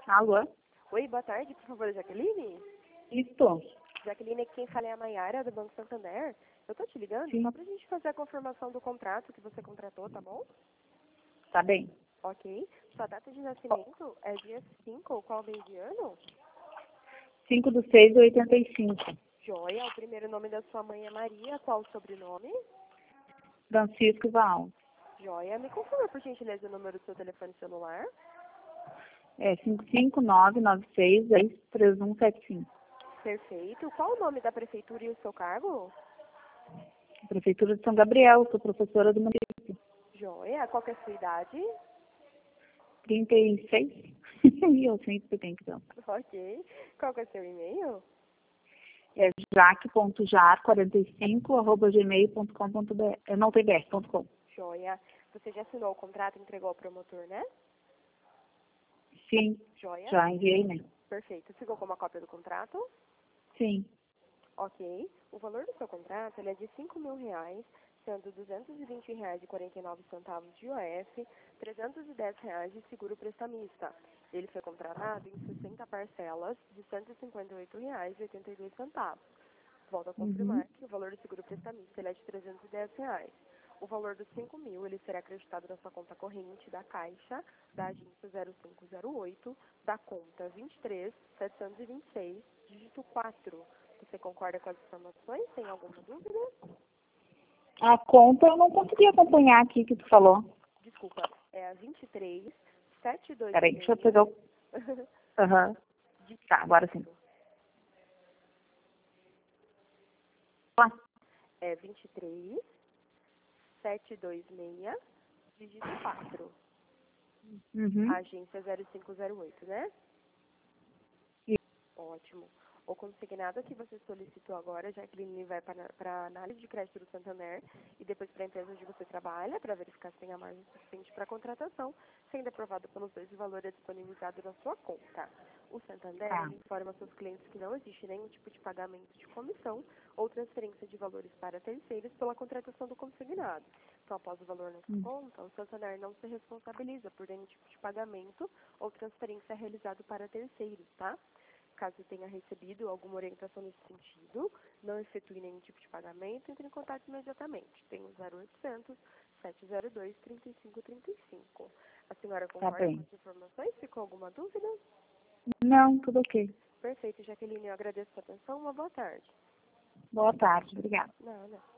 Alô? Oi, boa tarde, por favor, Jaqueline? Isso. Jaqueline, aqui quem fala é a Mayara, do Banco Santander. Eu tô te ligando Sim. só pra gente fazer a confirmação do contrato que você contratou, tá bom? Tá bem. Ok. Sua data de nascimento é dia 5, qual mês de ano? 5/6/85. Joia, o primeiro nome da sua mãe é Maria, qual o sobrenome? Francisco Val. Joia, me confirma, por gentileza, o número do seu telefone celular. É 55996103175. Perfeito. Qual o nome da prefeitura e o seu cargo? Prefeitura de São Gabriel, sou professora do município. Joia, qual que é a sua idade? 36. E eu sempre tenho que dar. Ok. Qual que é o seu e-mail? É jaque.jar45@gmail.com.br. Não tem br.com. Joia. Você já assinou o contrato e entregou ao promotor, né? Sim, Joia. já enviei, né? Perfeito. Ficou com uma cópia do contrato? Sim. Ok. O valor do seu contrato ele é de R$ 5.000, sendo R$ 220,49 de IOF, R$ 310 de seguro prestamista. Ele foi contratado em 60 parcelas de R$ 158,82. Volto a confirmar que o valor do seguro prestamista ele é de R$ 310. O valor dos 5.000 ele será acreditado na sua conta corrente da Caixa, da agência 0508, da conta 23726, dígito 4. Você concorda com as informações? Tem alguma dúvida? A conta eu não consegui acompanhar aqui que tu falou. Desculpa, é a 23 726. Peraí, deixa eu pegar o... Aham. Tá, agora sim. Lá. É 23 726, dígito 4. Agência 0508, né? E- Ótimo. O consignado que você solicitou agora, Jaqueline, vai para a análise de crédito do Santander e depois para a empresa onde você trabalha, para verificar se tem a margem suficiente para a contratação, sendo aprovado pelos dois, o valor é disponibilizado na sua conta. O Santander Tá. informa aos seus clientes que não existe nenhum tipo de pagamento de comissão ou transferência de valores para terceiros pela contratação do consignado. Então, após o valor na sua conta, o Santander não se responsabiliza por nenhum tipo de pagamento ou transferência realizado para terceiros, tá? Caso tenha recebido alguma orientação nesse sentido, não efetue nenhum tipo de pagamento, entre em contato imediatamente. Tem o 0800 702 3535. A senhora Tá concorda com bem. as informações? Ficou alguma dúvida? Não, tudo ok. Perfeito, Jaqueline. Eu agradeço a sua atenção. Uma boa tarde. Boa tarde, obrigada. Nada.